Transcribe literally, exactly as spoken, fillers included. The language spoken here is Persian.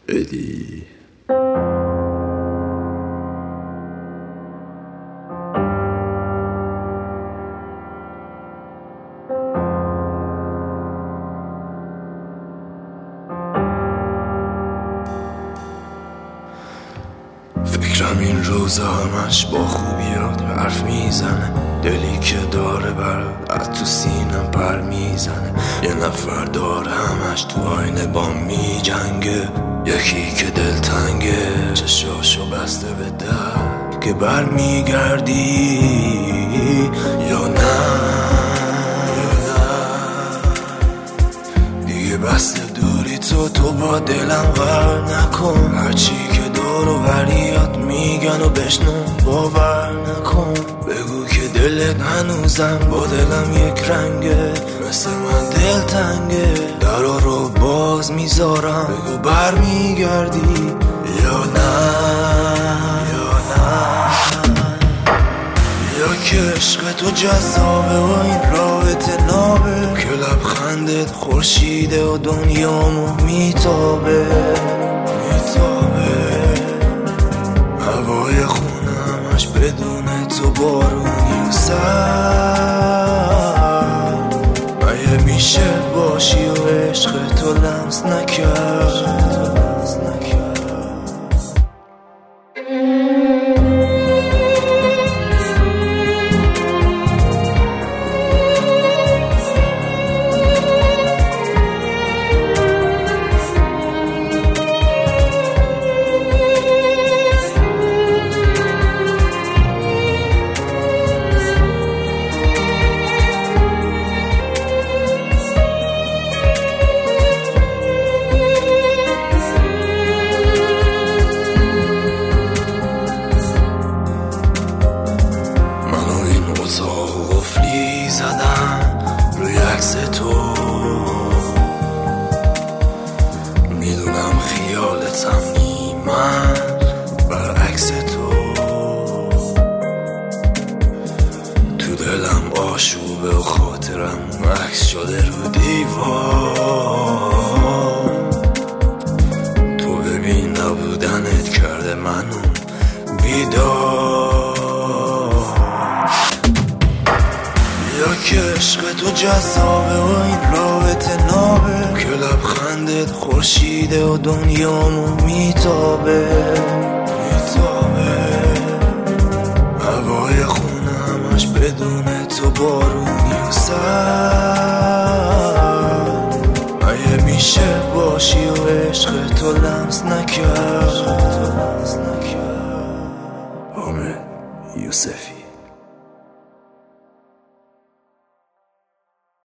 ادی. فکرم این روزا همش با خوبیات حرف میزنه، دلی که داره برات تو سینم پر میزنه. یه نفر داره همش تو آینه با میجنگه، یکی که دلتنگه چشاشو بسته به در که بر میگردی یا نه. دیگه بسته دوری تو تو با دلم غر نکن، هرچی که دور و بریات میگن و بشنو باور نکن. بگو که دلت هنوزم با دلم یک رنگه، مثل من دلتنگه. درا رو باز میذارم، بگو بر میگردی یا نه یا نه. یا که عشق تو جذابه و این رابطه نابه، که لبخندت خورشیده و دنیامو میتابه میتابه. هوای خونه همش بدون تو بارونی و سر، مگه میشه باشی و عشق تو لمس نکرد. قفلی زدم روی عکس تو، میدونم خیالتم نی من برعکس تو. تو دلم آشوبه و خاطرم عکس شده رو دیوار. تو ببین نبودنت کرده منو بیدار. یا که عشق تو جذابه و این رابطه نابه، که لبخندت خورشیده و دنیامو میتابه میتابه. هوای خونه همش بدون تو بارونی و سر، مگه میشه باشی و عشق تو لمس نکرد. حامد یوسفی.